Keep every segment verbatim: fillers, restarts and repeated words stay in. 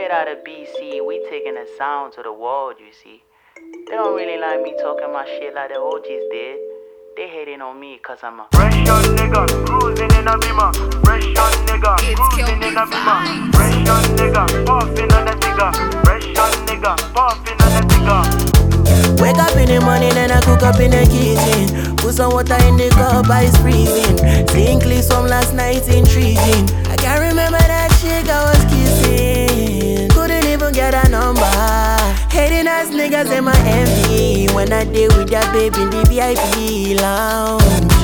Straight out of B C, we taking the sound to the world, you see. They don't really like me talking my shit like the O Gs did. They hating on me cause I'm a fresh young nigga, cruising in a beamer. Fresh young nigga, cruising in a beamer. Fresh young nigga, puffing on the cigar. Fresh young nigga, puffing on the cigar. Wake up in the morning and I cook up in the kitchen. Put some water in the cup, ice freezing. Seeing clips from last night, intriguing. I can't remember that chick I was kissing. Couldn't even get a number. Hating ass niggas in my M V. When I deal with that baby in the V I P lounge.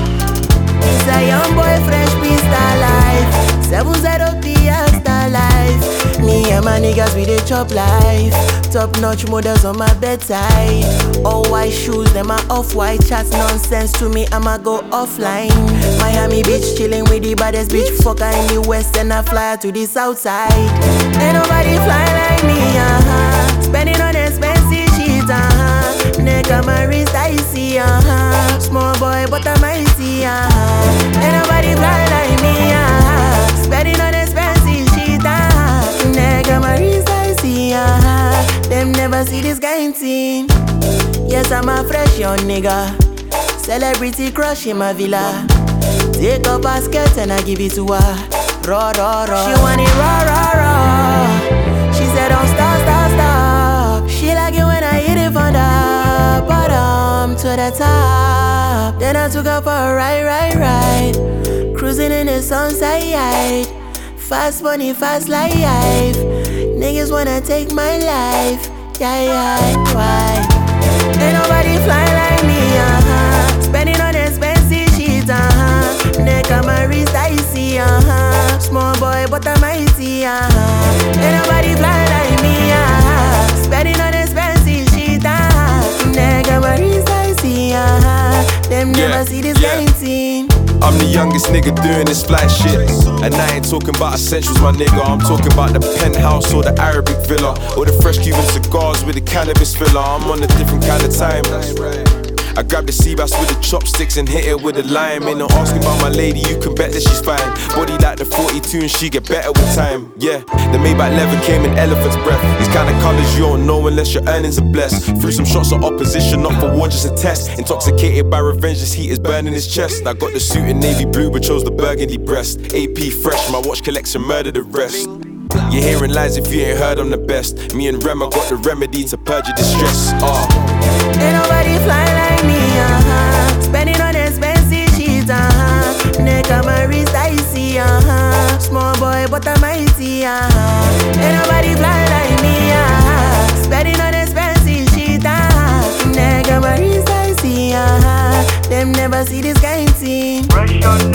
It's a young boy, fresh pista life. seven zero P star life. Me and my niggas, we dey chop life. Top notch models on my bedside. All white shoes, them are off-white. Chats nonsense to me, I'ma go offline. Miami Beach, chilling with the baddest bitch. Fucker in the west and I fly to the south side. Ain't nobody fly like me, uh-huh. Spending on expensive shit, uh-huh. Neck on my wrist, I see, uh-huh. Small boy, but I'm icy, uh-huh. Ain't nobody fly like me, uh-huh. Spending on expensive shit, uh-huh. Neck on my wrist, I see, uh-huh. Them never see this kind thing. Yes, I'm a fresh young nigga. Celebrity crush in my villa. Take up her skirt and I give it to her. Raw, raw, raw. She want it raw, raw, raw. She said don't stop, stop, stop. She like it when I hit it from the bottom to the top. Then I took her for a ride, ride, ride. Cruising in the sunset. Fast money, fast life. Niggas wanna take my life. Yeah, yeah, why? Ain't nobody fly like me, uh-huh. Spending on expensive shit, uh-huh. Neck on my wrist, I see, uh-huh. Small boy, but I'm icy, uh-huh. Ain't nobody fly like me, uh-huh. Spending on expensive shit, uh-huh. Neck on my wrist, I see, uh-huh. Them yeah, never see this yeah. kind thing. I'm the youngest nigga doing this fly shit. And I ain't talking about essentials, my nigga. I'm talking about the penthouse or the Arabic villa, or the fresh Cuban cigars with the cannabis filler. I'm on a different kind of time. I grab the sea bass with the chopsticks and hit it with a lime. Ain't no asking about my lady, you can bet that she's fine. Body like the forty-two and she get better with time. Yeah, the Maybach leather came in elephant's breath. These kind of colors you don't know unless your earnings are blessed. Threw some shots of opposition, not for war, just a test. Intoxicated by revenge, this heat is burning his chest. I got the suit in navy blue but chose the burgundy breast. A P fresh, my watch collection murder the rest. You're hearing lies if you ain't heard I'm the best. Me and Rem, I got the remedy to purge your distress. Uh. Ain't nobody fly like me, uh-huh. Spending on expensive shit, uh-huh. Neck on my wrist, I see, uh-huh. Small boy, but I'm icy, uh-huh. Ain't nobody fly like me, uh-huh. Spending on expensive shit, uh-huh. Neck on my wrist, I see, uh-huh. Them never see this kind thing. Fresh young